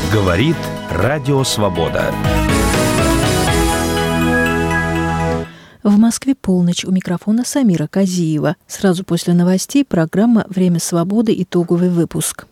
Говорит Радио Свобода. В Москве полночь. У микрофона Самира Казиева. Сразу после новостей программа «Время свободы». Итоговый выпуск.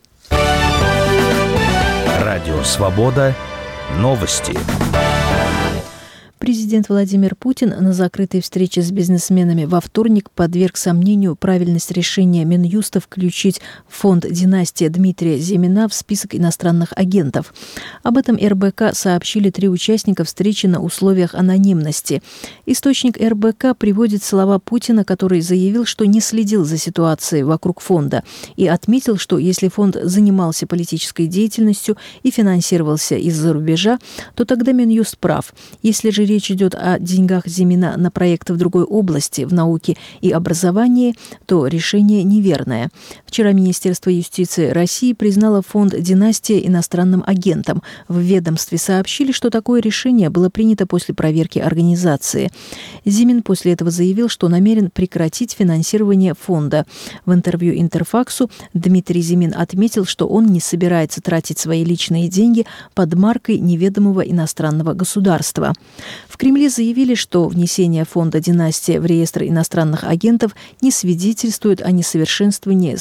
Радио Свобода. Новости. Президент Владимир Путин на закрытой встрече с бизнесменами во вторник подверг сомнению правильность решения Минюста включить фонд «Династия» Дмитрия Зимина в список иностранных агентов. Об этом РБК сообщили 3 участника встречи на условиях анонимности. Источник РБК приводит слова Путина, который заявил, что не следил за ситуацией вокруг фонда и отметил, что если фонд занимался политической деятельностью и финансировался из-за рубежа, то тогда Минюст прав. Если же речь идет о деньгах Зимина на проекты в другой области, в науке и образовании, то решение неверное. Вчера Министерство юстиции России признало фонд «Династия» иностранным агентом. В ведомстве сообщили, что такое решение было принято после проверки организации. Зимин после этого заявил, что намерен прекратить финансирование фонда. В интервью «Интерфаксу» Дмитрий Зимин отметил, что он не собирается тратить свои личные деньги под маркой неведомого иностранного государства. В Кремле заявили, что внесение фонда «Династия» в реестр иностранных агентов не свидетельствует о несовершенстве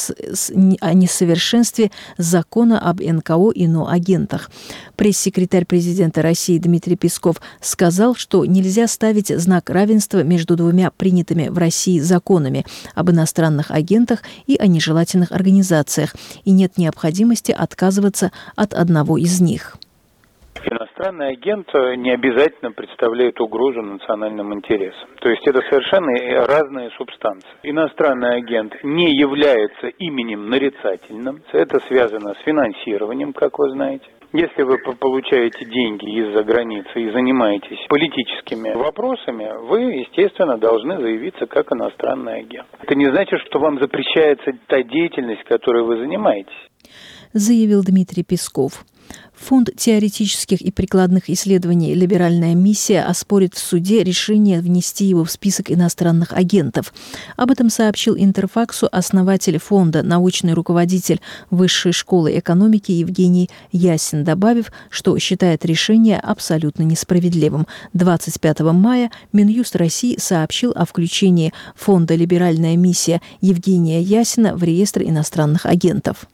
закона об НКО и ноагентах. Пресс-секретарь президента России Дмитрий Песков сказал, что нельзя ставить знак равенства между двумя принятыми в России законами об иностранных агентах и о нежелательных организациях, и нет необходимости отказываться от одного из них. Иностранный агент не обязательно представляет угрозу национальным интересам. То есть это совершенно разные субстанции. Иностранный агент не является именем нарицательным. Это связано с финансированием, как вы знаете. Если вы получаете деньги из-за границы и занимаетесь политическими вопросами, вы, естественно, должны заявиться как иностранный агент. Это не значит, что вам запрещается та деятельность, которой вы занимаетесь, заявил Дмитрий Песков. Фонд теоретических и прикладных исследований «Либеральная миссия» оспорит в суде решение внести его в список иностранных агентов. Об этом сообщил Интерфаксу основатель фонда, научный руководитель Высшей школы экономики Евгений Ясин, добавив, что считает решение абсолютно несправедливым. 25 мая Минюст России сообщил о включении фонда «Либеральная миссия» Евгения Ясина в реестр иностранных агентов.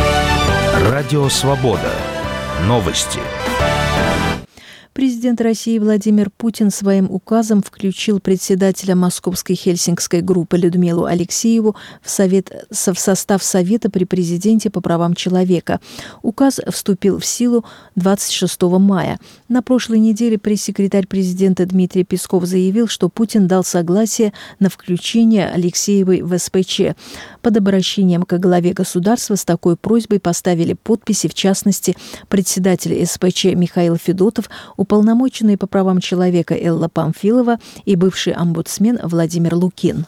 Радио Свобода. Новости. Президент России Владимир Путин своим указом включил председателя Московской Хельсинкской группы Людмилу Алексееву в состав Совета при президенте по правам человека. Указ вступил в силу 26 мая. На прошлой неделе пресс-секретарь президента Дмитрий Песков заявил, что Путин дал согласие на включение Алексеевой в СПЧ. Под обращением к главе государства с такой просьбой поставили подписи, в частности, председатель СПЧ Михаил Федотов, уполномоченные по правам человека Элла Памфилова и бывший омбудсмен Владимир Лукин.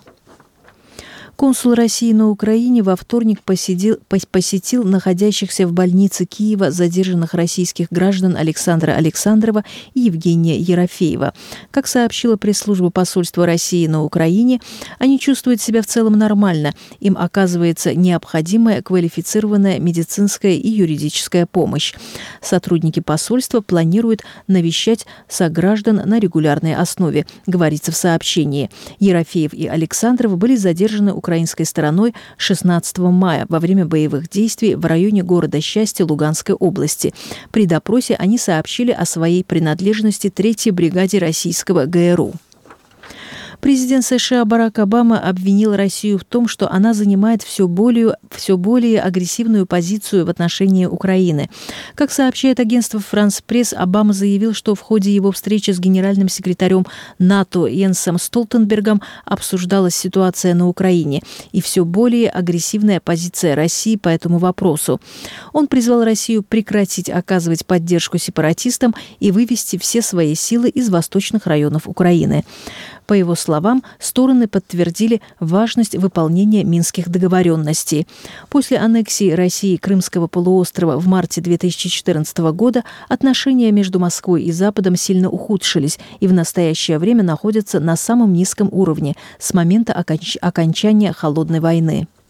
Консул России на Украине во вторник посетил находящихся в больнице Киева задержанных российских граждан Александра Александрова и Евгения Ерофеева. Как сообщила пресс-служба посольства России на Украине, они чувствуют себя в целом нормально. Им оказывается необходимая квалифицированная медицинская и юридическая помощь. Сотрудники посольства планируют навещать сограждан на регулярной основе, говорится в сообщении. Ерофеев и Александров были задержаны украинской стороной 16 мая во время боевых действий в районе города Счастья Луганской области. При допросе они сообщили о своей принадлежности 3-й бригаде российского ГРУ. Президент США Барак Обама обвинил Россию в том, что она занимает все более агрессивную позицию в отношении Украины. Как сообщает агентство «Франс Пресс», Обама заявил, что в ходе его встречи с генеральным секретарем НАТО Йенсом Столтенбергом обсуждалась ситуация на Украине и все более агрессивная позиция России по этому вопросу. Он призвал Россию прекратить оказывать поддержку сепаратистам и вывести все свои силы из восточных районов Украины. По его словам, стороны подтвердили важность выполнения Минских договоренностей. После аннексии России Крымского полуострова в марте 2014 года отношения между Москвой и Западом сильно ухудшились и в настоящее время находятся на самом низком уровне с момента окончания Холодной войны.